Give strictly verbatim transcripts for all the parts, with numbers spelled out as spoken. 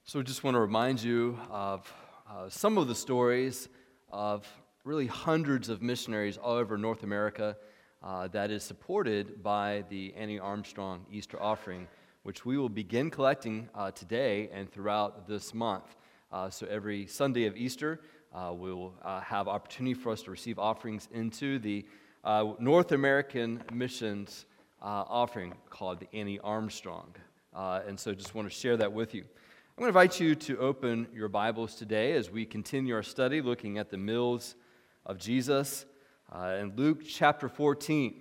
So I just want to remind you of uh, some of the stories of really hundreds of missionaries all over North America uh, that is supported by the Annie Armstrong Easter Offering, which we will begin collecting uh, today and throughout this month. Uh, so every Sunday of Easter, uh, we'll uh, have opportunity for us to receive offerings into the uh, North American Missions uh, offering called the Annie Armstrong. Uh, and so just want to share that with you. I'm going to invite you to open your Bibles today as we continue our study looking at the meals of Jesus uh, in Luke chapter fourteen.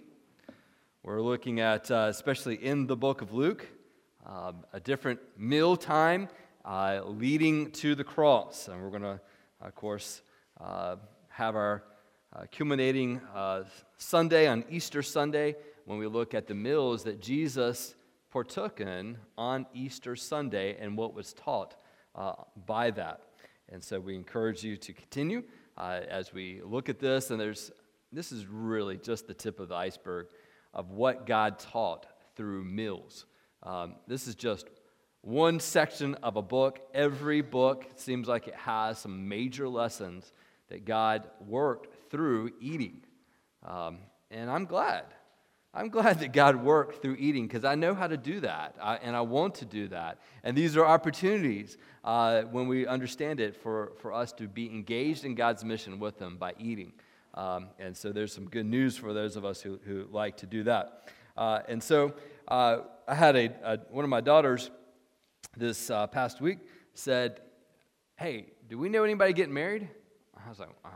We're looking at, uh, especially in the book of Luke, uh, a different meal time uh, leading to the cross. And we're going to, of course, uh, have our uh, culminating uh, Sunday on Easter Sunday when we look at the meals that Jesus partook in on Easter Sunday and what was taught uh, by that. And so we encourage you to continue uh, as we look at this. And there's this is really just the tip of the iceberg of what God taught through meals. Um, this is just one section of a book. Every book seems like it has some major lessons that God worked through eating. Um, and I'm glad. I'm glad that God worked through eating because I know how to do that, I, and I want to do that. And these are opportunities uh, when we understand it for, for us to be engaged in God's mission with Him by eating. Um, and so there's some good news for those of us who, who like to do that. Uh, and so uh, I had a, a one of my daughters this uh, past week said, "Hey, do we know anybody getting married?" I was like, uh,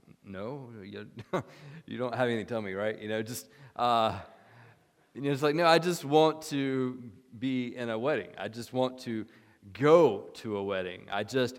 no, you, you don't have anything to tell me, right? You know, just, uh, you know, it's like, no, I just want to be in a wedding. I just want to go to a wedding. I just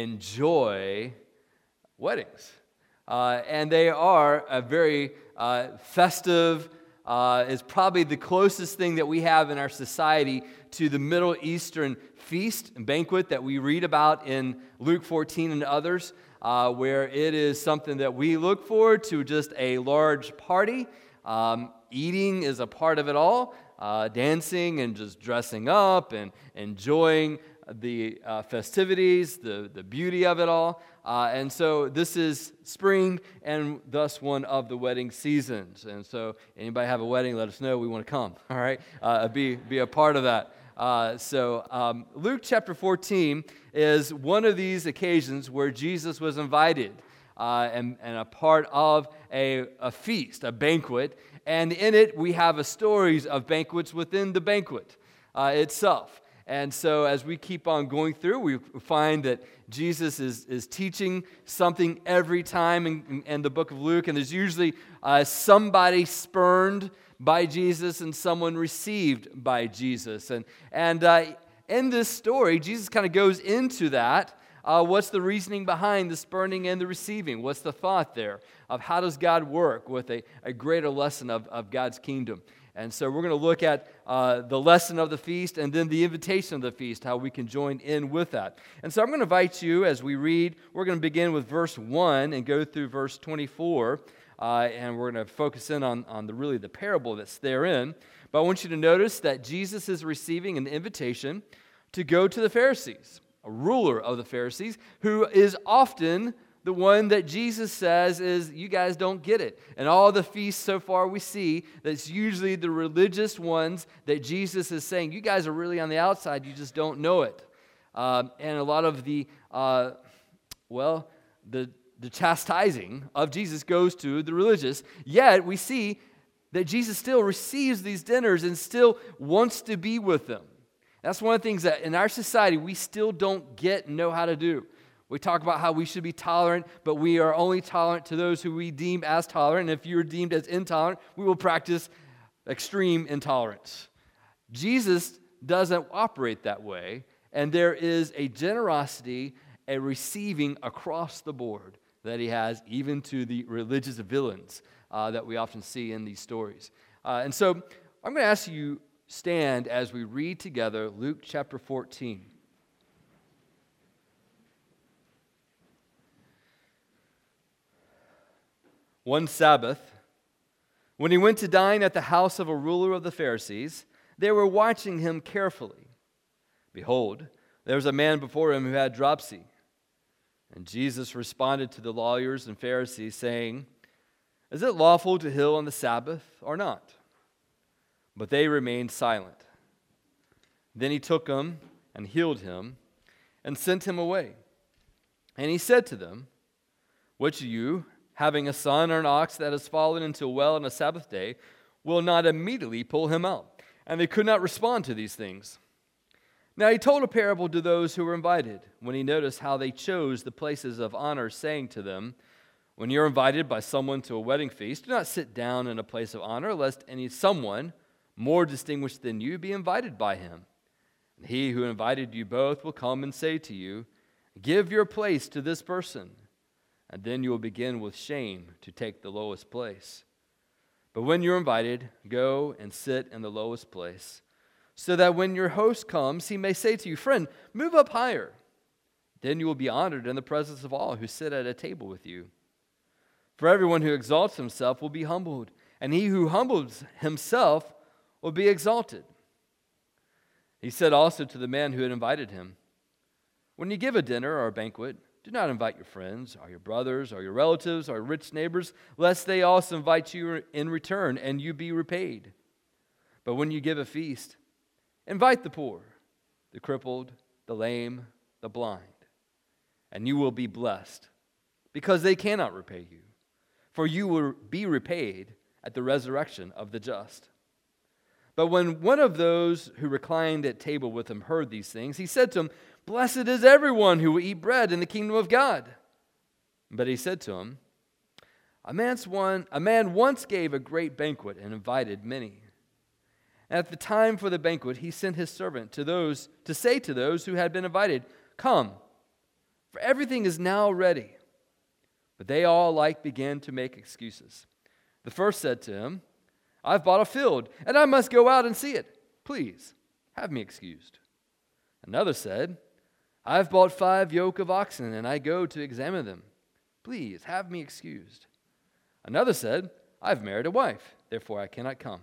enjoy weddings. Uh, and they are a very uh, festive, uh, is probably the closest thing that we have in our society to the Middle Eastern feast and banquet that we read about in Luke fourteen and others. Uh, where it is something that we look forward to, just a large party. Um, eating is a part of it all. Uh, dancing and just dressing up and enjoying the uh, festivities, the, the beauty of it all. Uh, and so this is spring and thus one of the wedding seasons. And so anybody have a wedding, let us know. We want to come, all right? Uh, be, be a part of that. Uh, so um, Luke chapter fourteen is one of these occasions where Jesus was invited uh, and, and a part of a, a feast, a banquet. And in it, we have a stories of banquets within the banquet uh, itself. And so as we keep on going through, we find that Jesus is, is teaching something every time in, in the book of Luke. And there's usually uh, somebody spurned by Jesus and someone received by Jesus. And, and uh, in this story, Jesus kind of goes into that. Uh, what's the reasoning behind the spurning and the receiving? What's the thought there of how does God work with a, a greater lesson of, of God's kingdom? And so we're going to look at uh, the lesson of the feast and then the invitation of the feast, how we can join in with that. And so I'm going to invite you as we read, we're going to begin with verse one and go through verse twenty-four. Uh, and we're going to focus in on, on the really the parable that's therein. But I want you to notice that Jesus is receiving an invitation to go to the Pharisees, a ruler of the Pharisees, who is often the one that Jesus says is, you guys don't get it. And all the feasts so far we see, that's usually the religious ones that Jesus is saying, you guys are really on the outside, you just don't know it. Um, and a lot of the, uh, well, the The chastising of Jesus goes to the religious, yet we see that Jesus still receives these dinners and still wants to be with them. That's one of the things that in our society we still don't get and know how to do. We talk about how we should be tolerant, but we are only tolerant to those who we deem as tolerant. And if you're deemed as intolerant, we will practice extreme intolerance. Jesus doesn't operate that way, and there is a generosity, a receiving across the board that he has, even to the religious villains uh, that we often see in these stories. Uh, and so I'm going to ask you stand as we read together Luke chapter fourteen. One Sabbath, when he went to dine at the house of a ruler of the Pharisees, they were watching him carefully. Behold, there was a man before him who had dropsy. And Jesus responded to the lawyers and Pharisees, saying, Is it lawful to heal on the Sabbath or not? But they remained silent. Then he took him and healed him and sent him away. And he said to them, Which of you, having a son or an ox that has fallen into a well on a Sabbath day, will not immediately pull him out? And they could not respond to these things. Now he told a parable to those who were invited, when he noticed how they chose the places of honor, saying to them, When you are invited by someone to a wedding feast, do not sit down in a place of honor, lest any someone more distinguished than you be invited by him. And he who invited you both will come and say to you, Give your place to this person. And then you will begin with shame to take the lowest place. But when you're invited, go and sit in the lowest place, so that when your host comes, he may say to you, Friend, move up higher. Then you will be honored in the presence of all who sit at a table with you. For everyone who exalts himself will be humbled, and he who humbles himself will be exalted. He said also to the man who had invited him, When you give a dinner or a banquet, do not invite your friends, or your brothers, or your relatives, or rich neighbors, lest they also invite you in return, and you be repaid. But when you give a feast, invite the poor, the crippled, the lame, the blind, and you will be blessed, because they cannot repay you, for you will be repaid at the resurrection of the just. But when one of those who reclined at table with him heard these things, he said to him, Blessed is everyone who will eat bread in the kingdom of God. But he said to him, A man's one, a man once gave a great banquet and invited many. And at the time for the banquet, he sent his servant to those to say to those who had been invited, Come, for everything is now ready. But they all alike began to make excuses. The first said to him, I've bought a field, and I must go out and see it. Please, have me excused. Another said, I've bought five yoke of oxen, and I go to examine them. Please, have me excused. Another said, I've married a wife, therefore I cannot come.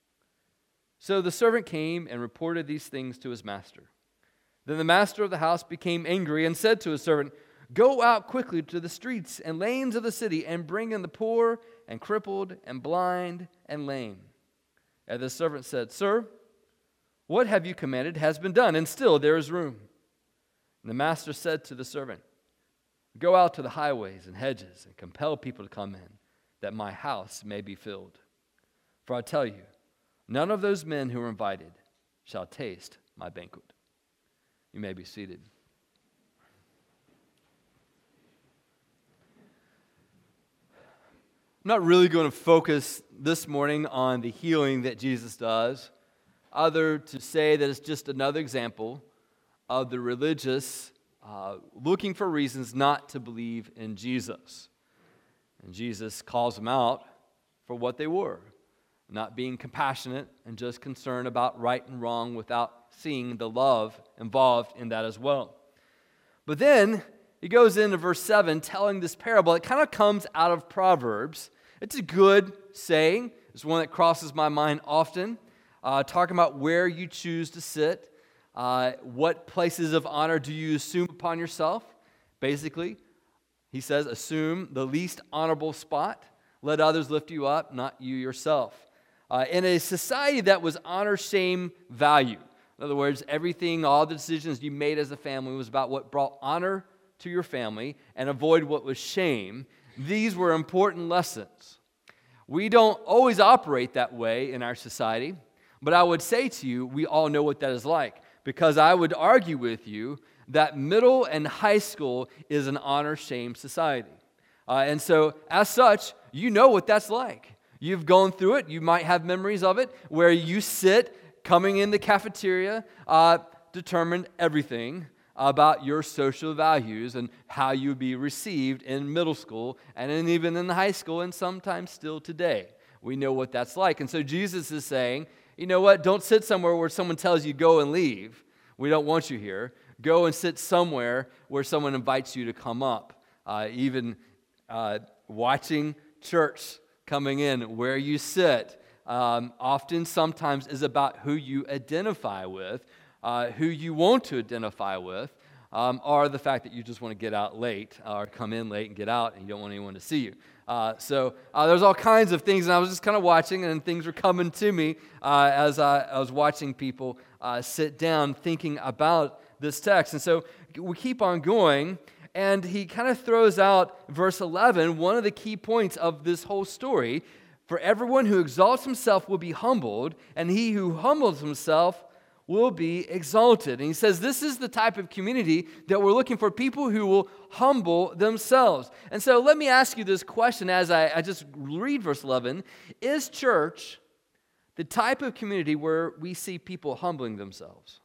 So the servant came and reported these things to his master. Then the master of the house became angry and said to his servant, Go out quickly to the streets and lanes of the city and bring in the poor and crippled and blind and lame. And the servant said, Sir, what have you commanded has been done, and still there is room. And the master said to the servant, Go out to the highways and hedges and compel people to come in, that my house may be filled. For I tell you, none of those men who are invited shall taste my banquet. You may be seated. I'm not really going to focus this morning on the healing that Jesus does, other to say that it's just another example of the religious uh, looking for reasons not to believe in Jesus. And Jesus calls them out for what they were, not being compassionate and just concerned about right and wrong without seeing the love involved in that as well. But then he goes into verse seven telling this parable. It kind of comes out of Proverbs. It's a good saying. It's one that crosses my mind often. Uh, talking about where you choose to sit. Uh, what places of honor do you assume upon yourself? Basically, he says, assume the least honorable spot. Let others lift you up, not you yourself. Uh, in a society that was honor, shame, value. In other words, everything, all the decisions you made as a family was about what brought honor to your family and avoid what was shame. These were important lessons. We don't always operate that way in our society, but I would say to you, we all know what that is like, because I would argue with you that middle and high school is an honor-shame society. Uh, and so, as such, you know what that's like. You've gone through it. You might have memories of it, where you sit coming in the cafeteria, uh, determined everything about your social values and how you be received in middle school and in, even in the high school and sometimes still today. We know what that's like. And so Jesus is saying, you know what, don't sit somewhere where someone tells you go and leave. We don't want you here. Go and sit somewhere where someone invites you to come up. Uh, even uh, watching church coming in, where you sit, um, often sometimes is about who you identify with uh, who you want to identify with, um, or the fact that you just want to get out late or come in late and get out and you don't want anyone to see you. Uh, so uh, there's all kinds of things, and I was just kind of watching, and things were coming to me uh, as I, I was watching people uh, sit down thinking about this text. And so we keep on going, and he kind of throws out verse eleven, one of the key points of this whole story. For everyone who exalts himself will be humbled, and he who humbles himself will be exalted. And he says this is the type of community that we're looking for, people who will humble themselves. And so let me ask you this question as I, I just read verse eleven. Is church the type of community where we see people humbling themselves?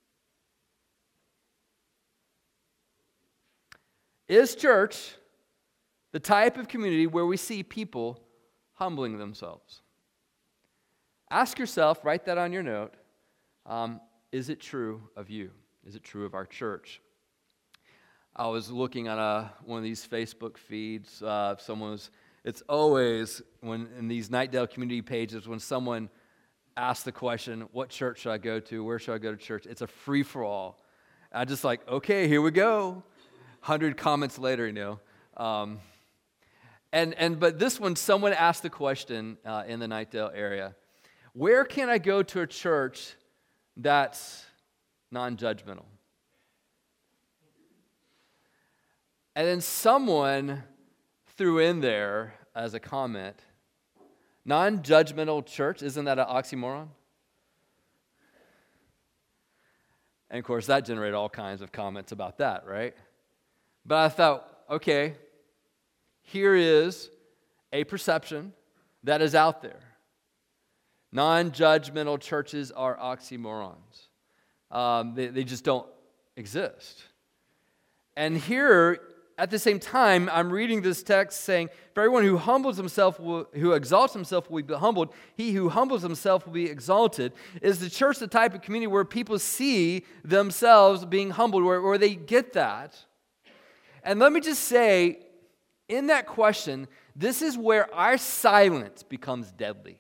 Is church the type of community where we see people humbling themselves? Ask yourself, write that on your note. Um, is it true of you? Is it true of our church? I was looking at a, one of these Facebook feeds. Uh, someone was, it's always, when in these Nightdale community pages, when someone asks the question, what church should I go to? Where should I go to church? It's a free-for-all. I just like, okay, here we go. one hundred comments later, you know. Um, and, and But this one, someone asked the question uh, in the Nightdale area, where can I go to a church that's non-judgmental? And then someone threw in there as a comment, non-judgmental church, isn't that an oxymoron? And of course, that generated all kinds of comments about that, right? But I thought, okay, here is a perception that is out there. Non-judgmental churches are oxymorons. Um, they, they just don't exist. And here, at the same time, I'm reading this text saying, for everyone who humbles himself, will, who exalts himself will be humbled. He who humbles himself will be exalted. Is the church the type of community where people see themselves being humbled, where, where they get that? And let me just say, in that question, this is where our silence becomes deadly.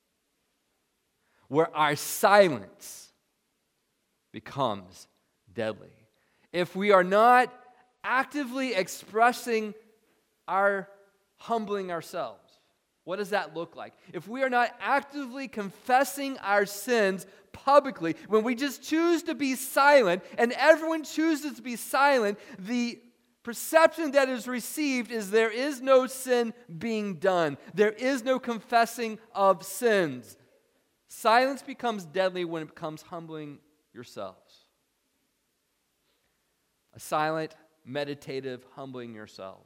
Where our silence becomes deadly. If we are not actively expressing our humbling ourselves, what does that look like? If we are not actively confessing our sins publicly, when we just choose to be silent and everyone chooses to be silent, the perception that is received is there is no sin being done. There is no confessing of sins. Silence becomes deadly when it becomes humbling yourselves. A silent, meditative humbling yourself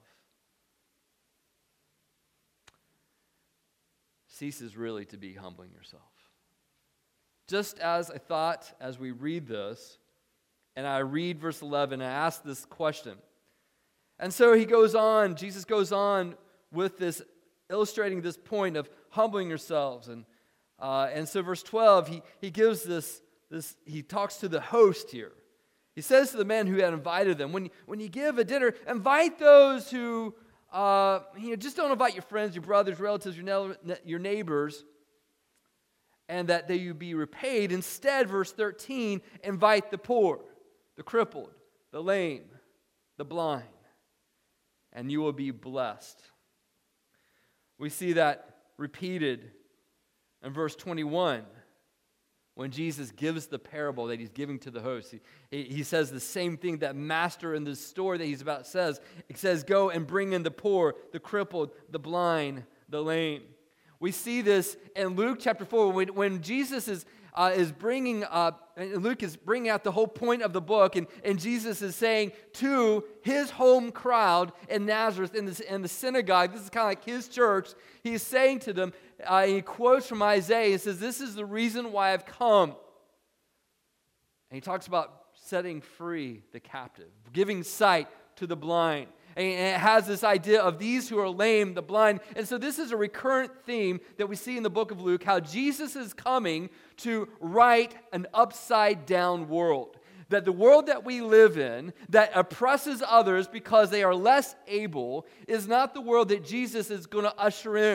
ceases really to be humbling yourself. Just as I thought as we read this, and I read verse eleven, I ask this question. And so he goes on, Jesus goes on with this, illustrating this point of humbling yourselves. And Uh, and so verse twelve, he, he gives this, this, he talks to the host here. He says to the man who had invited them, when, when you give a dinner, invite those who, uh, you know, just don't invite your friends, your brothers, relatives, your, ne- your neighbors, and that they be repaid. Instead, verse thirteen, invite the poor, the crippled, the lame, the blind, and you will be blessed. We see that repeated in verse twenty-one, when Jesus gives the parable that he's giving to the host, he, he says the same thing that master in this story that he's about says. It says, go and bring in the poor, the crippled, the blind, the lame. We see this in Luke chapter four, when, when Jesus is uh, is bringing up, and Luke is bringing out the whole point of the book, and, and Jesus is saying to his home crowd in Nazareth, in the, in the synagogue, this is kind of like his church, he's saying to them, uh, he quotes from Isaiah, he says, this is the reason why I've come. And he talks about setting free the captive, giving sight to the blind. And it has this idea of these who are lame, the blind. And so this is a recurrent theme that we see in the book of Luke, how Jesus is coming to right an upside-down world. That the world that we live in, that oppresses others because they are less able, is not the world that Jesus is going to usher in.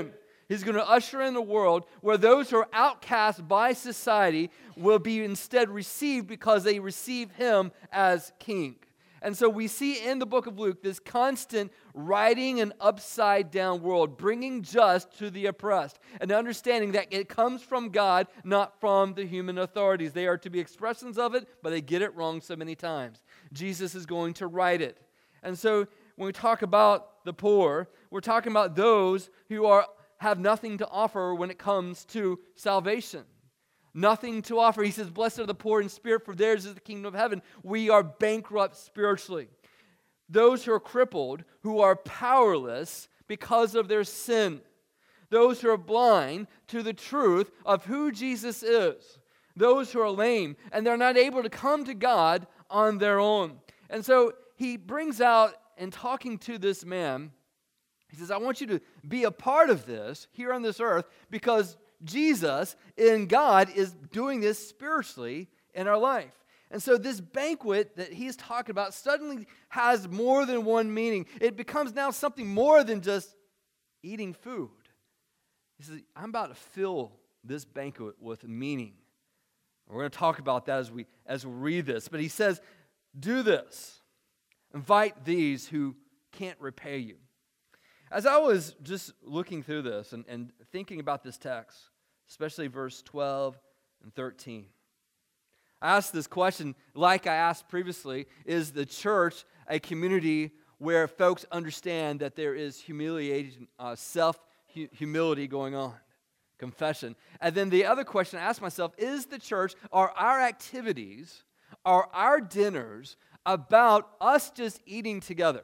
He's going to usher in a world where those who are outcast by society will be instead received because they receive him as king. And so we see in the book of Luke this constant righting an upside-down world, bringing just to the oppressed, and understanding that it comes from God, not from the human authorities. They are to be expressions of it, but they get it wrong so many times. Jesus is going to right it. And so when we talk about the poor, we're talking about those who are have nothing to offer when it comes to salvation. Nothing to offer. He says, blessed are the poor in spirit, for theirs is the kingdom of heaven. We are bankrupt spiritually. Those who are crippled, who are powerless because of their sin. Those who are blind to the truth of who Jesus is. Those who are lame, and they're not able to come to God on their own. And so he brings out, in talking to this man, he says, I want you to be a part of this here on this earth because Jesus in God is doing this spiritually in our life. And so this banquet that he's talking about suddenly has more than one meaning. It becomes now something more than just eating food. He says, I'm about to fill this banquet with meaning. We're going to talk about that as we as we read this. But he says, do this. Invite these who can't repay you. As I was just looking through this and, and thinking about this text, especially verse twelve and thirteen, I asked this question, like I asked previously, is the church a community where folks understand that there is humiliation, uh, self-humility going on? Confession. And then the other question I asked myself, is the church, are our activities, are our dinners about us just eating together?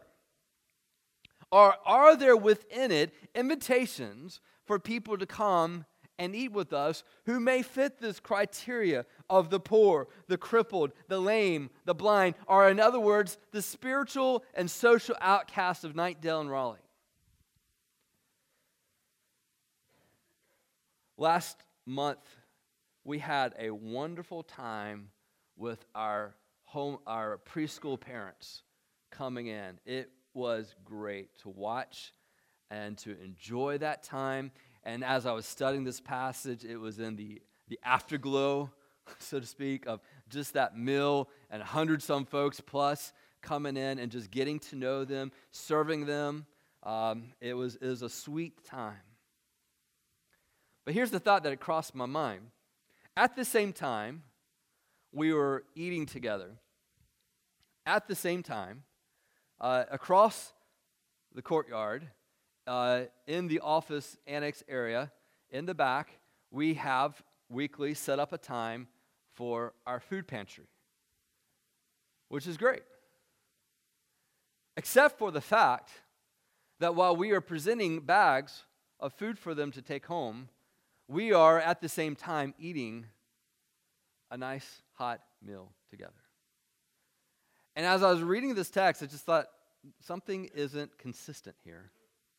Or are there within it invitations for people to come and eat with us who may fit this criteria of the poor, the crippled, the lame, the blind, or in other words, the spiritual and social outcasts of Knightdale and Raleigh? Last month, we had a wonderful time with our home, our preschool parents coming in. It was great to watch and to enjoy that time. And as I was studying this passage, it was in the, the afterglow, so to speak, of just that meal and a hundred some folks plus coming in and just getting to know them, serving them. Um, it was, it was a sweet time. But here's the thought that had crossed my mind. At the same time, we were eating together. At the same time, Uh, across the courtyard, uh, in the office annex area, in the back, we have weekly set up a time for our food pantry, which is great. Except for the fact that while we are presenting bags of food for them to take home, we are at the same time eating a nice hot meal together. And as I was reading this text, I just thought, something isn't consistent here.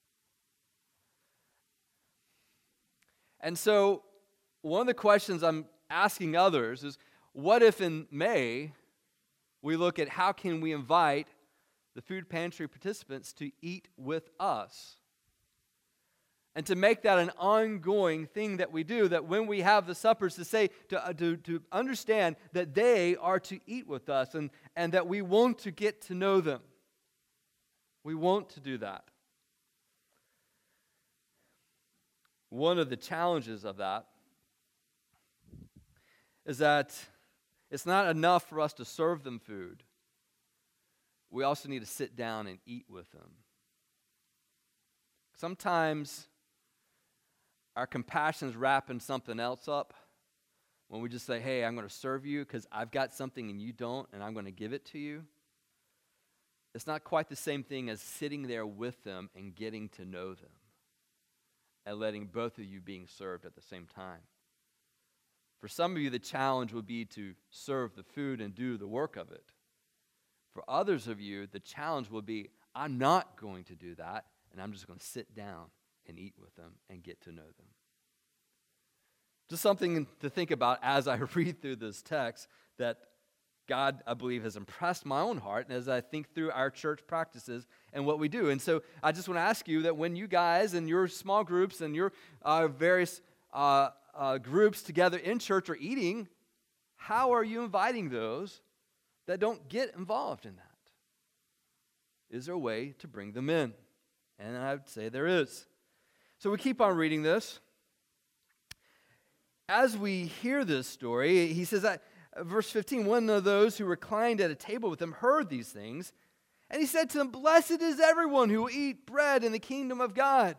And so, one of the questions I'm asking others is, what if in May, we look at how can we invite the food pantry participants to eat with us? And to make that an ongoing thing that we do, that when we have the suppers to say, to, uh, to, to understand that they are to eat with us and, and that we want to get to know them. We want to do that. One of the challenges of that is that it's not enough for us to serve them food. We also need to sit down and eat with them. Sometimes our compassion is wrapping something else up when we just say, hey, I'm going to serve you because I've got something and you don't, and I'm going to give it to you. It's not quite the same thing as sitting there with them and getting to know them and letting both of you being served at the same time. For some of you, the challenge would be to serve the food and do the work of it. For others of you, the challenge will be, I'm not going to do that, and I'm just going to sit down and eat with them and get to know them. Just something to think about as I read through this text, that God, I believe, has impressed my own heart, and as I think through our church practices and what we do. And so I just want to ask you that when you guys and your small groups and your uh, various uh, uh, groups together in church are eating, how are you inviting those that don't get involved in that? Is there a way to bring them in? And I would say there is. So we keep on reading this. As we hear this story, he says that, verse fifteen, one of those who reclined at a table with him heard these things, and he said to them, "Blessed is everyone who will eat bread in the kingdom of God."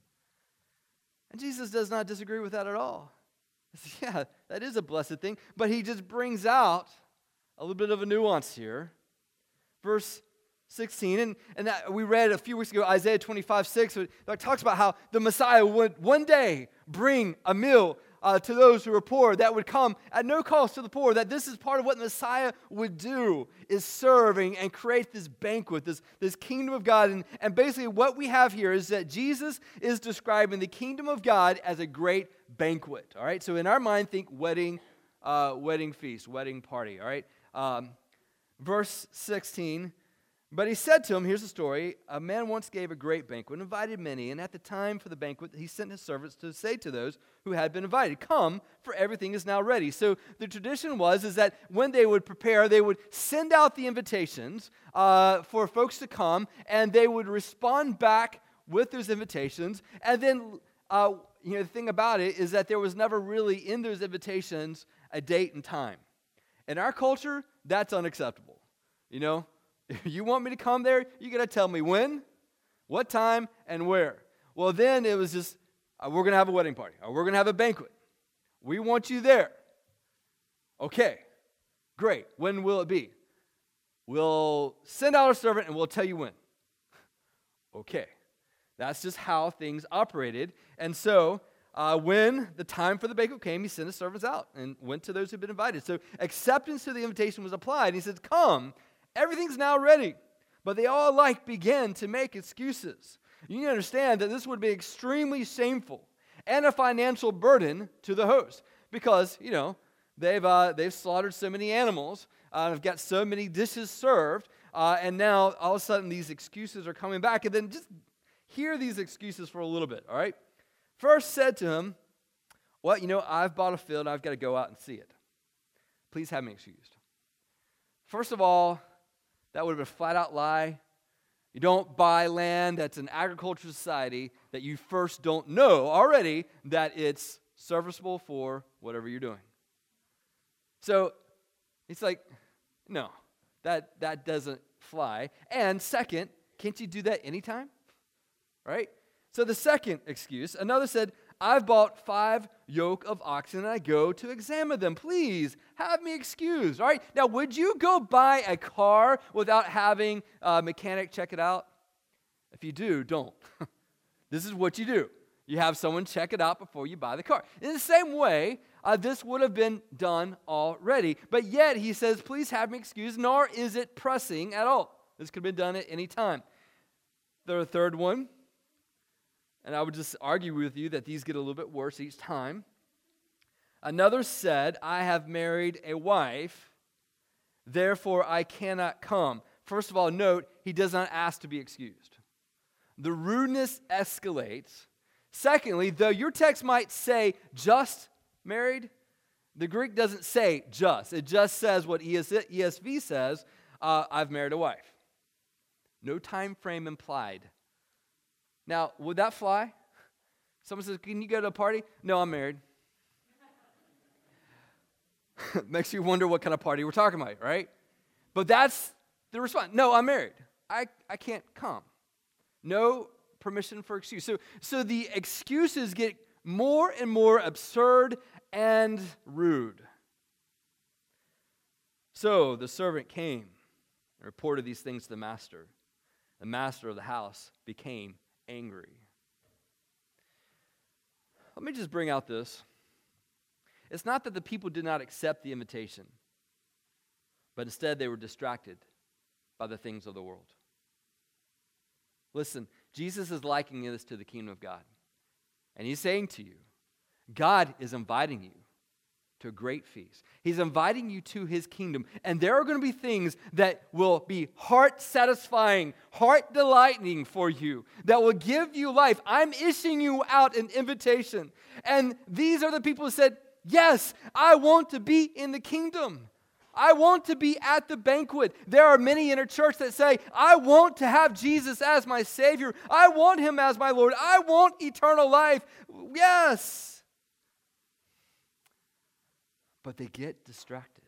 And Jesus does not disagree with that at all. He says, yeah, that is a blessed thing, but he just brings out a little bit of a nuance here. Verse sixteen, and, and that we read a few weeks ago, Isaiah twenty-five, six, that talks about how the Messiah would one day bring a meal Uh, to those who are poor, that would come at no cost to the poor, that this is part of what the Messiah would do, is serving and create this banquet, this, this kingdom of God. And, and basically what we have here is that Jesus is describing the kingdom of God as a great banquet, all right? So in our mind, think wedding, uh, wedding feast, wedding party, all right? Um, verse sixteen, but he said to him, here's the story, a man once gave a great banquet, invited many, and at the time for the banquet, he sent his servants to say to those who had been invited, "Come, for everything is now ready." So the tradition was is that when they would prepare, they would send out the invitations uh, for folks to come, and they would respond back with those invitations. And then, uh, you know, the thing about it is that there was never really in those invitations a date and time. In our culture, that's unacceptable, you know. If you want me to come there, you got to tell me when, what time, and where. Well, then it was just, uh, we're going to have a wedding party, or we're going to have a banquet. We want you there. Okay, great. When will it be? We'll send out a servant, and we'll tell you when. Okay, that's just how things operated. And so, uh, when the time for the banquet came, he sent his servants out and went to those who had been invited. So acceptance to the invitation was applied. He said, "Come. Everything's now ready." But they all alike began to make excuses. You need to understand that this would be extremely shameful and a financial burden to the host because, you know, they've uh, they've slaughtered so many animals, uh, have got so many dishes served, uh, and now all of a sudden these excuses are coming back. And then just hear these excuses for a little bit, all right? First said to him, "Well, you know, I've bought a field, I've got to go out and see it. Please have me excused." First of all, that would have been a flat-out lie. You don't buy land that's an agricultural society that you first don't know already that it's serviceable for whatever you're doing. So it's like, no, that, that doesn't fly. And second, can't you do that anytime? Right? So the second excuse, another said, "I've bought five yoke of oxen and I go to examine them. Please have me excused." All right. Now, would you go buy a car without having a mechanic check it out? If you do, don't. This is what you do. You have someone check it out before you buy the car. In the same way, uh, this would have been done already. But yet, he says, "Please have me excused," nor is it pressing at all. This could have been done at any time. The third one, and I would just argue with you that these get a little bit worse each time. Another said, "I have married a wife, therefore I cannot come." First of all, note, he does not ask to be excused. The rudeness escalates. Secondly, though your text might say just married, the Greek doesn't say just. It just says what E S V says, uh, "I've married a wife." No time frame implied. Now, would that fly? Someone says, "Can you go to a party?" "No, I'm married." Makes you wonder what kind of party we're talking about, right? But that's the response. "No, I'm married. I, I can't come." No permission for excuse. So, so the excuses get more and more absurd and rude. So the servant came and reported these things to the master. The master of the house became angry. Let me just bring out this. It's not that the people did not accept the invitation, but instead they were distracted by the things of the world. Listen, Jesus is likening this to the kingdom of God. And he's saying to you, God is inviting you to a great feast. He's inviting you to his kingdom. And there are going to be things that will be heart-satisfying, heart-delighting for you, that will give you life. I'm issuing you out an invitation. And these are the people who said, yes, I want to be in the kingdom. I want to be at the banquet. There are many in our church that say, I want to have Jesus as my Savior. I want him as my Lord. I want eternal life. Yes. But they get distracted.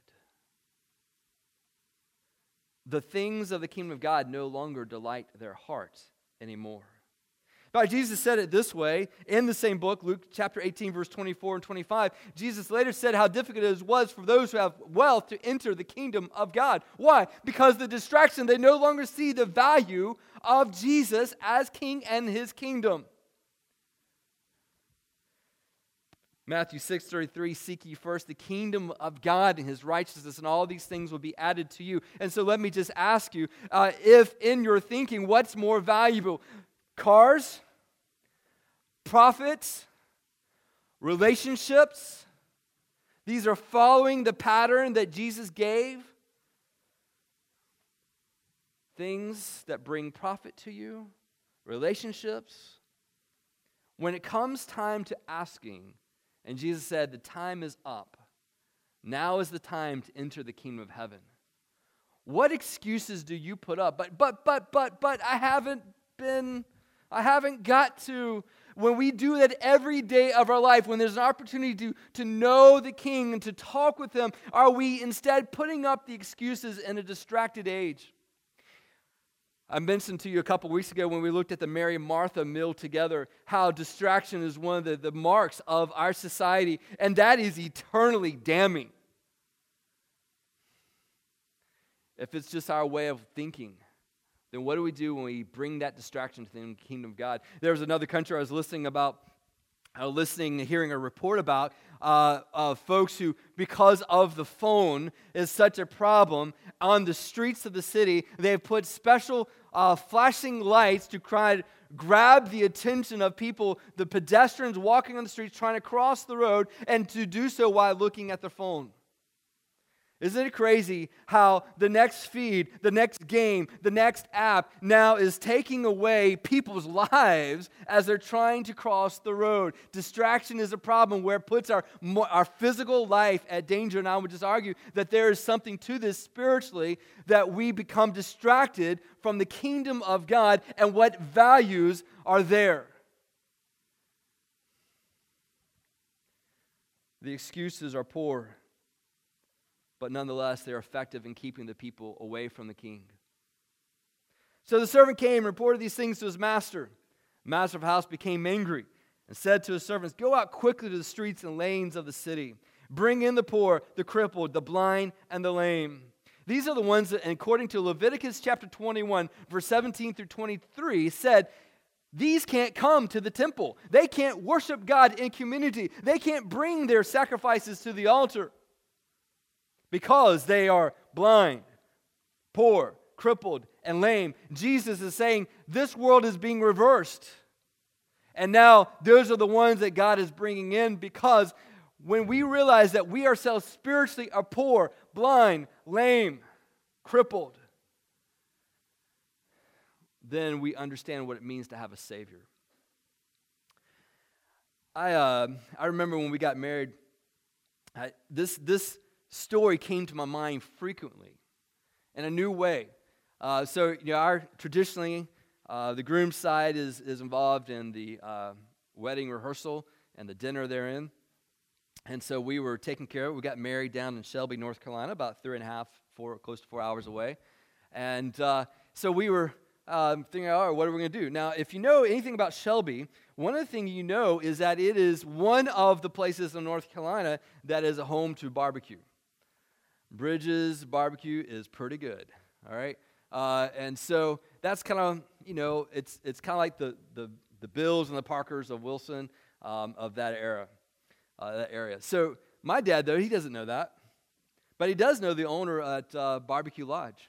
The things of the kingdom of God no longer delight their hearts anymore. But Jesus said it this way in the same book, Luke chapter eighteen, verse twenty-four and twenty-five. Jesus later said how difficult it was for those who have wealth to enter the kingdom of God. Why? Because the distraction, they no longer see the value of Jesus as king and his kingdom. Matthew six thirty-three, seek ye first the kingdom of God and his righteousness, and all these things will be added to you. And so let me just ask you, uh, if in your thinking, what's more valuable? Cars? Profits? Relationships? These are following the pattern that Jesus gave. Things that bring profit to you? Relationships? When it comes time to asking, and Jesus said, the time is up. Now is the time to enter the kingdom of heaven. What excuses do you put up? But, but, but, but, but, I haven't been, I haven't got to. When we do that every day of our life, when there's an opportunity to, to know the King and to talk with him, are we instead putting up the excuses in a distracted age? I mentioned to you a couple weeks ago when we looked at the Mary and Martha meal together, how distraction is one of the, the marks of our society, and that is eternally damning. If it's just our way of thinking, then what do we do when we bring that distraction to the kingdom of God? There was another country I was listening about, I was listening and hearing a report about uh, of folks who, because of the phone is such a problem, on the streets of the city, they have put special uh, flashing lights to try to grab the attention of people, the pedestrians walking on the streets trying to cross the road, and to do so while looking at their phone. Isn't it crazy how the next feed, the next game, the next app now is taking away people's lives as they're trying to cross the road? Distraction is a problem where it puts our, our physical life at danger. And I would just argue that there is something to this spiritually, that we become distracted from the kingdom of God and what values are there. The excuses are poor, but nonetheless, they are effective in keeping the people away from the king. So the servant came and reported these things to his master. The master of the house became angry and said to his servants, go out quickly to the streets and lanes of the city. Bring in the poor, the crippled, the blind, and the lame. These are the ones that, according to Leviticus chapter twenty-one, verse seventeen through twenty-three, said, these can't come to the temple. They can't worship God in community. They can't bring their sacrifices to the altar, because they are blind, poor, crippled, and lame. Jesus is saying this world is being reversed. And now those are the ones that God is bringing in, because when we realize that we ourselves spiritually are poor, blind, lame, crippled, then we understand what it means to have a Savior. I uh, I remember when we got married, I, this this story came to my mind frequently in a new way. Uh, so, you know, our traditionally, uh, the groom's side is, is involved in the uh, wedding rehearsal and the dinner therein. And so we were taking care of it. We got married down in Shelby, North Carolina, about three and a half, four, close to four hours away. And uh, so we were um, thinking, all right, what are we going to do? Now, if you know anything about Shelby, one of the things you know is that it is one of the places in North Carolina that is a home to barbecue. Bridges barbecue is pretty good, all right? Uh, and so that's kind of, you know, it's it's kind of like the, the the Bills and the Parkers of Wilson, um, of that era, uh, that area. So my dad, though, he doesn't know that, but he does know the owner at uh, Barbecue Lodge.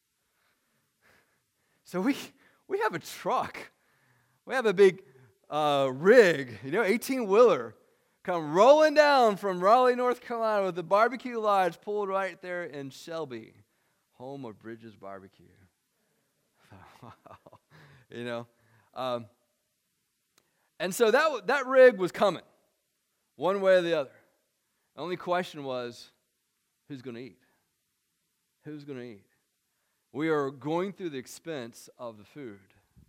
So we we have a truck, we have a big uh, rig, you know, eighteen-wheeler, come rolling down from Raleigh, North Carolina with the barbecue lodge pulled right there in Shelby, home of Bridges Barbecue. Wow. You know? Um, and so that, that rig was coming, one way or the other. The only question was, who's going to eat? Who's going to eat? We are going through the expense of the food.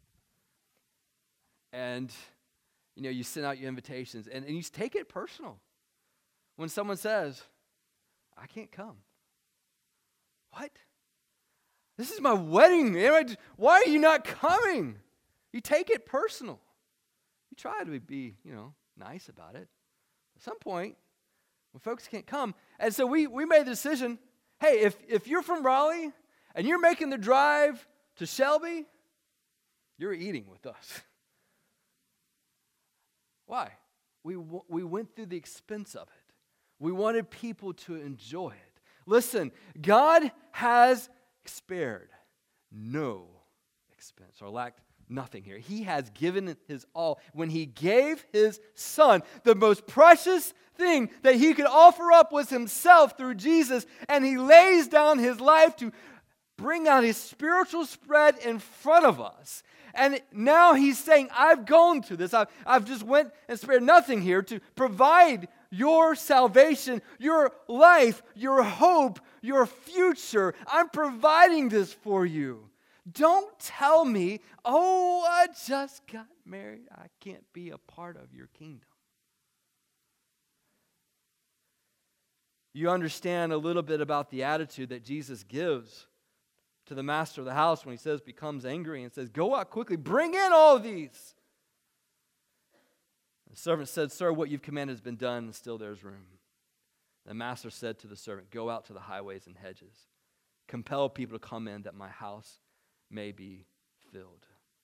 And, you know, you send out your invitations, and, and you take it personal. When someone says, I can't come. What? This is my wedding. Why are you not coming? You take it personal. You try to be, you know, nice about it. At some point, when folks can't come, and so we, we made the decision, hey, if, if you're from Raleigh and you're making the drive to Shelby, you're eating with us. Why? We, we went through the expense of it. We wanted people to enjoy it. Listen, God has spared no expense or lacked nothing here. He has given his all. When he gave his son, the most precious thing that he could offer up was himself through Jesus, and he lays down his life to bring out his spiritual spread in front of us. And now he's saying, I've gone to this. I've, I've just went and spared nothing here to provide your salvation, your life, your hope, your future. I'm providing this for you. Don't tell me, oh, I just got married. I can't be a part of your kingdom. You understand a little bit about the attitude that Jesus gives to the master of the house when he says, becomes angry and says, go out quickly, bring in all these. The servant said, sir, what you've commanded has been done, and still there's room. The master said to the servant, go out to the highways and hedges. Compel people to come in that my house may be filled.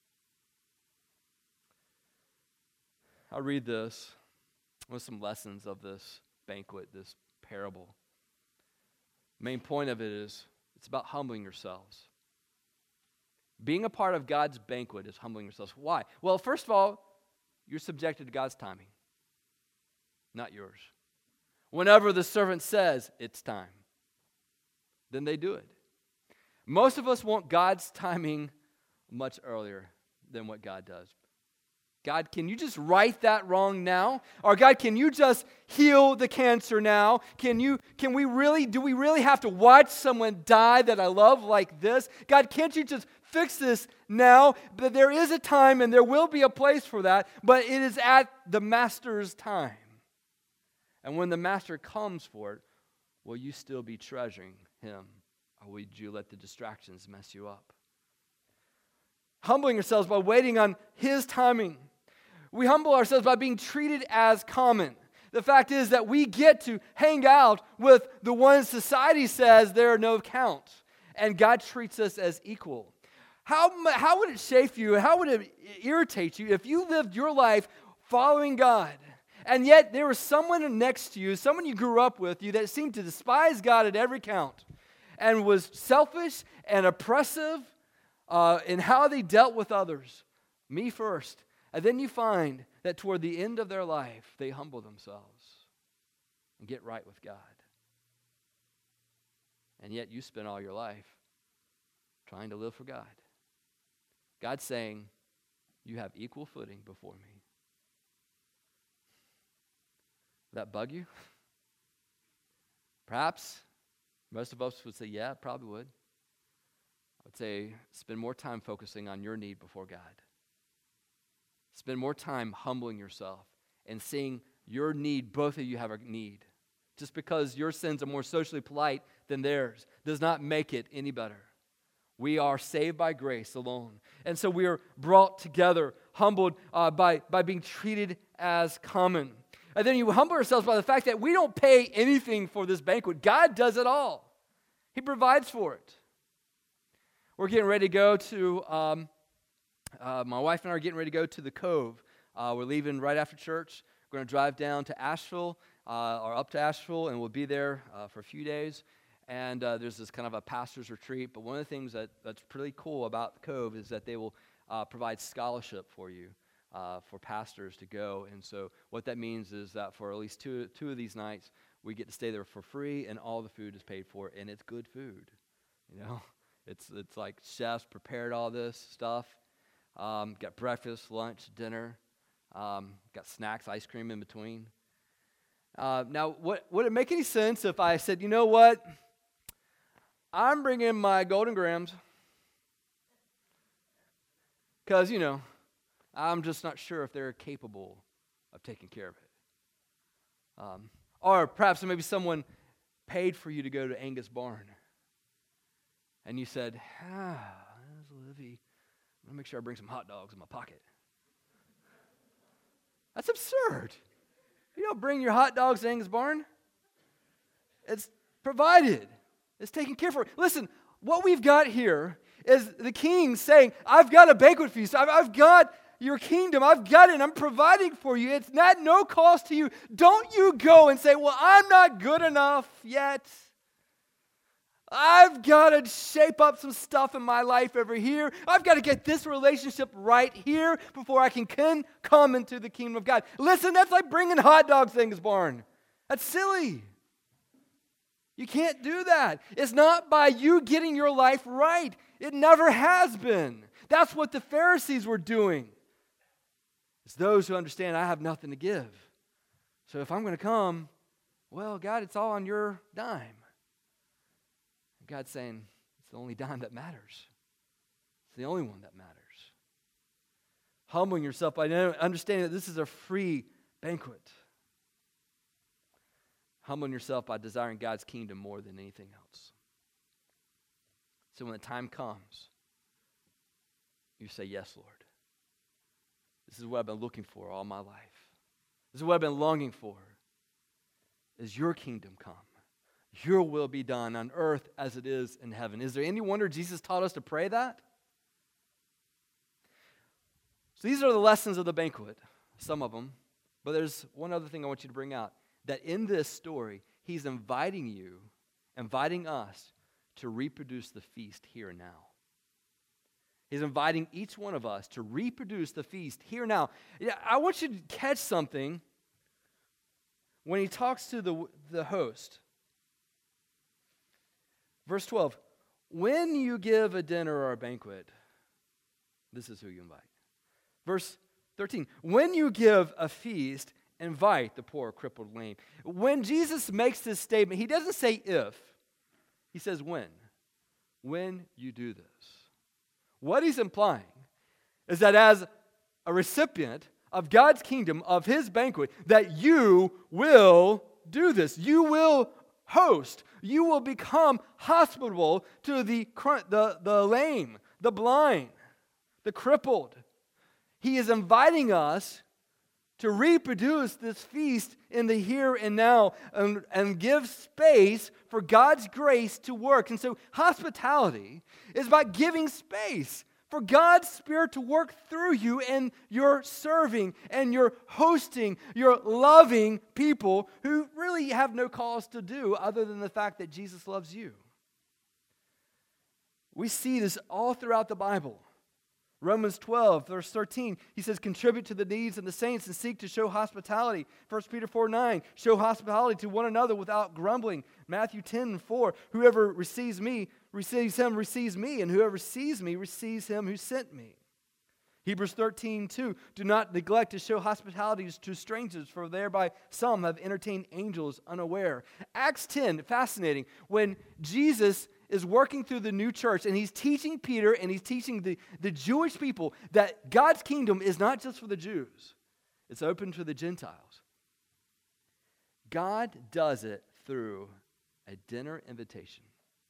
I'll read this with some lessons of this banquet, this parable. Main point of it is it's about humbling yourselves. Being a part of God's banquet is humbling yourselves. Why? Well, first of all, you're subjected to God's timing, not yours. Whenever the servant says it's time, then they do it. Most of us want God's timing much earlier than what God does. God, can you just right that wrong now? Or God, can you just heal the cancer now? Can you, can we really, do we really have to watch someone die that I love like this? God, can't you just fix this now? But there is a time and there will be a place for that, but it is at the master's time. And when the master comes for it, will you still be treasuring him? Or would you let the distractions mess you up? Humbling yourselves by waiting on his timing. We humble ourselves by being treated as common. The fact is that we get to hang out with the ones society says they're no count. And God treats us as equal. How, how would it chafe you? How would it irritate you if you lived your life following God, and yet there was someone next to you, someone you grew up with you that seemed to despise God at every count and was selfish and oppressive uh, in how they dealt with others? Me first. And then you find that toward the end of their life, they humble themselves and get right with God. And yet you spend all your life trying to live for God. God's saying, you have equal footing before me. Would that bug you? Perhaps most of us would say, yeah, probably would. I would say, spend more time focusing on your need before God. Spend more time humbling yourself and seeing your need. Both of you have a need. Just because your sins are more socially polite than theirs does not make it any better. We are saved by grace alone. And so we are brought together, humbled uh, by, by being treated as common. And then you humble yourselves by the fact that we don't pay anything for this banquet. God does it all. He provides for it. We're getting ready to go to... Um, Uh, my wife and I are getting ready to go to the Cove. Uh, we're leaving right after church. We're going to drive down to Asheville, uh, or up to Asheville, and we'll be there uh, for a few days. And uh, there's this kind of a pastor's retreat. But one of the things that, that's pretty cool about the Cove is that they will uh, provide scholarship for you uh, for pastors to go. And so what that means is that for at least two, two of these nights, we get to stay there for free, and all the food is paid for, and it's good food. You know, it's it's like chefs prepared all this stuff. Um, got breakfast, lunch, dinner. Um, got snacks, ice cream in between. Uh, now, what, would it make any sense if I said, you know what? I'm bringing my Golden Grams because, you know, I'm just not sure if they're capable of taking care of it. Um, or perhaps maybe someone paid for you to go to Angus Barn. And you said, ah, Livy, I'm going to make sure I bring some hot dogs in my pocket. That's absurd. You don't bring your hot dogs to Angus Barn. It's provided. It's taken care of. Listen, what we've got here is the king saying, I've got a banquet feast. I've, I've got your kingdom. I've got it. I'm providing for you. It's not no cost to you. Don't you go and say, well, I'm not good enough yet. I've got to shape up some stuff in my life over here. I've got to get this relationship right here before I can, can come into the kingdom of God. Listen, that's like bringing hot dogs to Angus Barn. That's silly. You can't do that. It's not by you getting your life right. It never has been. That's what the Pharisees were doing. It's those who understand I have nothing to give. So if I'm going to come, well, God, it's all on your dime. God's saying, it's the only dime that matters. It's the only one that matters. Humbling yourself by understanding that this is a free banquet. Humbling yourself by desiring God's kingdom more than anything else. So when the time comes, you say, yes, Lord. This is what I've been looking for all my life. This is what I've been longing for. Is your kingdom come. Your will be done on earth as it is in heaven. Is there any wonder Jesus taught us to pray that? So these are the lessons of the banquet, some of them. But there's one other thing I want you to bring out. That in this story, he's inviting you, inviting us to reproduce the feast here and now. He's inviting each one of us to reproduce the feast here and now. Yeah, I want you to catch something when he talks to the, the host. Verse twelve, when you give a dinner or a banquet, this is who you invite. Verse thirteen, when you give a feast, invite the poor, crippled, lame. When Jesus makes this statement, he doesn't say if, he says when. When you do this. What he's implying is that as a recipient of God's kingdom, of his banquet, that you will do this. You will host. You will become hospitable to the, the, the lame, the blind, the crippled. He is inviting us to reproduce this feast in the here and now and, and give space for God's grace to work. And so hospitality is about giving space for God's Spirit to work through you, and you're serving and you're hosting, you're loving people who really have no cause to do other than the fact that Jesus loves you. We see this all throughout the Bible. Romans twelve, verse thirteen, he says, contribute to the needs of the saints and seek to show hospitality. First Peter four nine, show hospitality to one another without grumbling. Matthew ten four, whoever receives me, receives him, receives me, and whoever sees me, receives him who sent me. Hebrews thirteen two, do not neglect to show hospitality to strangers, for thereby some have entertained angels unaware. Acts ten, fascinating, when Jesus is working through the new church, and he's teaching Peter and he's teaching the, the Jewish people that God's kingdom is not just for the Jews. It's open to the Gentiles. God does it through a dinner invitation.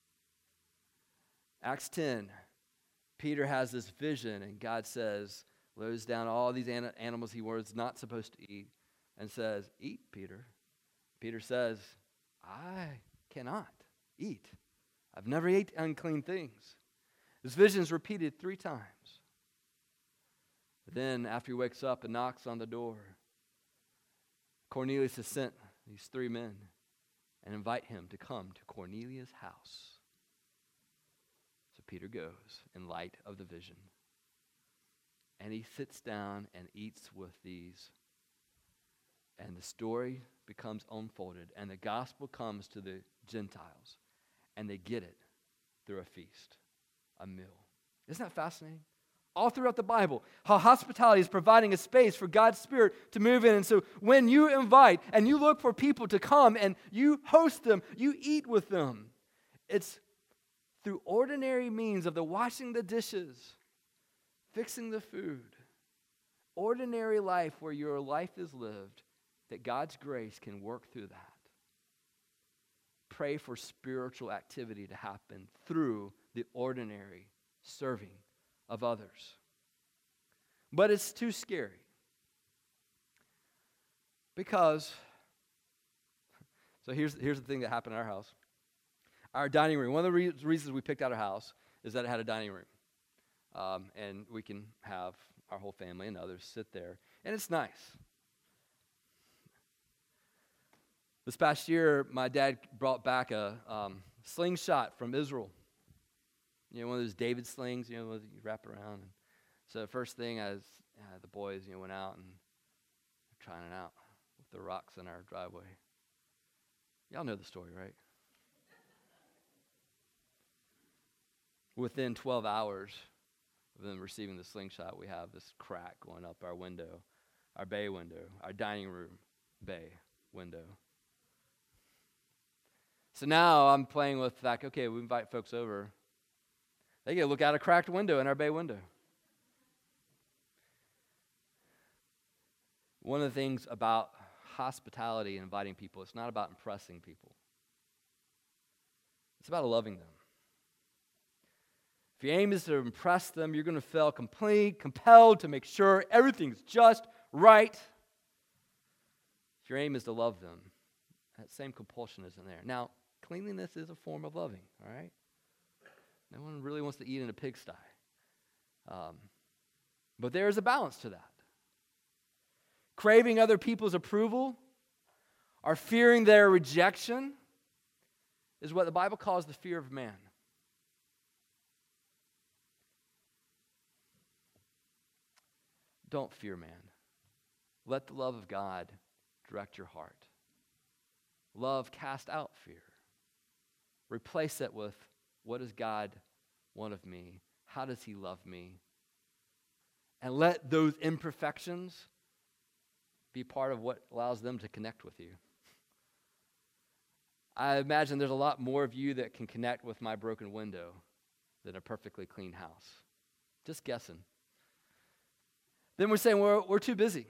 Acts ten, Peter has this vision, and God says, loads down all these an- animals he was not supposed to eat, and says, eat, Peter. Peter says, I cannot eat. I've never ate unclean things. This vision is repeated three times. But then, after he wakes up and knocks on the door, Cornelius has sent these three men and invite him to come to Cornelius' house. So Peter goes in light of the vision. and he sits down and eats with these. And the story becomes unfolded, and the gospel comes to the Gentiles, and they get it through a feast, a meal. Isn't that fascinating? All throughout the Bible, how hospitality is providing a space for God's Spirit to move in. And so when you invite and you look for people to come and you host them, you eat with them, it's through ordinary means of the washing the dishes, fixing the food, ordinary life where your life is lived, that God's grace can work through that. Pray for spiritual activity to happen through the ordinary serving of others. But it's too scary. Because, so here's, here's the thing that happened in our house. Our dining room, one of the re- reasons we picked out our house is that it had a dining room. Um, and we can have our whole family and others sit there. And it's nice. This past year, my dad brought back a um, slingshot from Israel. You know, one of those David slings, you know, you wrap around. And so the first thing, as uh, the boys, you know, went out and trying it out with the rocks in our driveway. Y'all know the story, right? Within twelve hours of them receiving the slingshot, we have this crack going up our window, our bay window, our dining room bay window. So now I'm playing with the fact, okay, we invite folks over. They get to look out a cracked window in our bay window. One of the things about hospitality and inviting people, it's not about impressing people. It's about loving them. If your aim is to impress them, you're going to feel complete, compelled to make sure everything's just right. If your aim is to love them, that same compulsion isn't there. Now, cleanliness is a form of loving, all right? No one really wants to eat in a pigsty. Um, but there is a balance to that. Craving other people's approval or fearing their rejection is what the Bible calls the fear of man. Don't fear man. Let the love of God direct your heart. Love casts out fear. Replace it with, what does God want of me? How does he love me? And let those imperfections be part of what allows them to connect with you. I imagine there's a lot more of you that can connect with my broken window than a perfectly clean house. Just guessing. Then we're saying we're, we're too busy.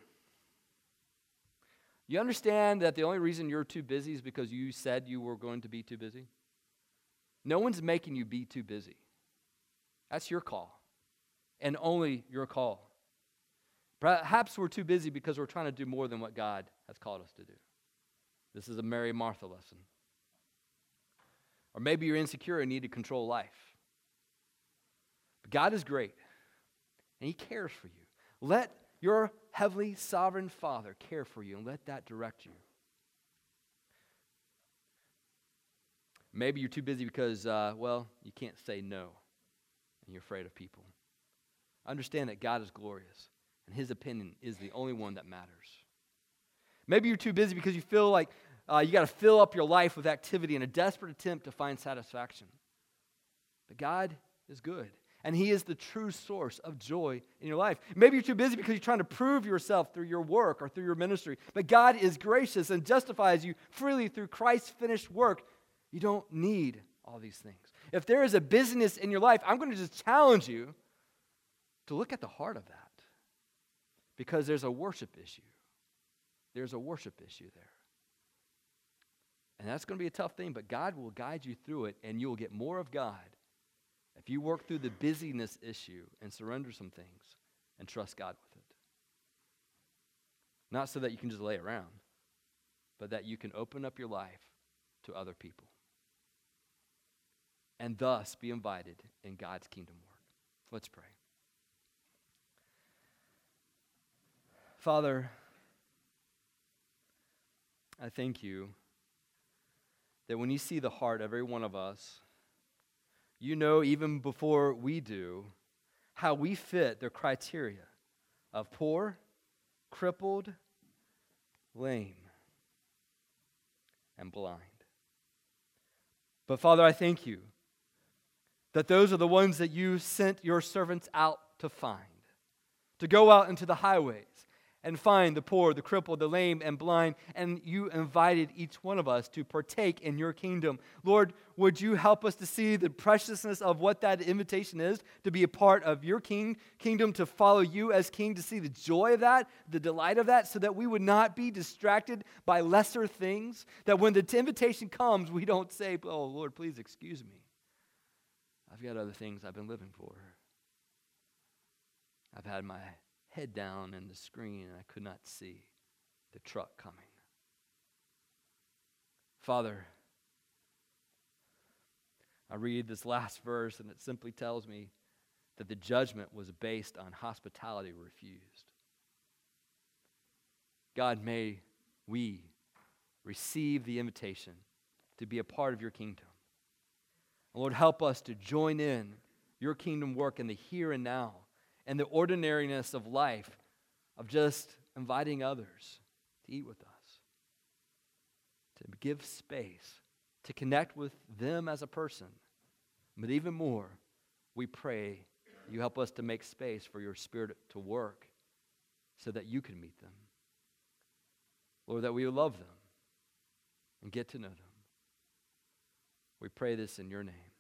You understand that the only reason you're too busy is because you said you were going to be too busy? No one's making you be too busy. That's your call, and only your call. Perhaps we're too busy because we're trying to do more than what God has called us to do. This is a Mary Martha lesson. Or maybe you're insecure and need to control life. But God is great, and he cares for you. Let your heavenly sovereign Father care for you, and let that direct you. Maybe you're too busy because, uh, well, you can't say no, and you're afraid of people. Understand that God is glorious, and his opinion is the only one that matters. Maybe you're too busy because you feel like uh, you got to fill up your life with activity in a desperate attempt to find satisfaction. But God is good, and he is the true source of joy in your life. Maybe you're too busy because you're trying to prove yourself through your work or through your ministry. But God is gracious and justifies you freely through Christ's finished work. You don't need all these things. If there is a busyness in your life, I'm going to just challenge you to look at the heart of that. Because there's a worship issue. There's a worship issue there. And that's going to be a tough thing, but God will guide you through it, and you will get more of God if you work through the busyness issue and surrender some things and trust God with it. Not so that you can just lay around, but that you can open up your life to other people and thus be invited in God's kingdom work. Let's pray. Father, I thank you that when you see the heart of every one of us, you know even before we do how we fit the criteria of poor, crippled, lame, and blind. But Father, I thank you that those are the ones that you sent your servants out to find, to go out into the highways and find the poor, the crippled, the lame, and blind, and you invited each one of us to partake in your kingdom. Lord, would you help us to see the preciousness of what that invitation is, to be a part of your king, kingdom, to follow you as king, to see the joy of that, the delight of that, so that we would not be distracted by lesser things, that when the invitation comes, we don't say, oh, Lord, please excuse me. I've got other things I've been living for. I've had my head down in the screen and I could not see the truck coming. Father, I read this last verse and it simply tells me that the judgment was based on hospitality refused. God, may we receive the invitation to be a part of your kingdom. Lord, help us to join in your kingdom work in the here and now, and the ordinariness of life, of just inviting others to eat with us, to give space, to connect with them as a person. But even more, we pray you help us to make space for your Spirit to work so that you can meet them. Lord, that we will love them and get to know them. We pray this in your name.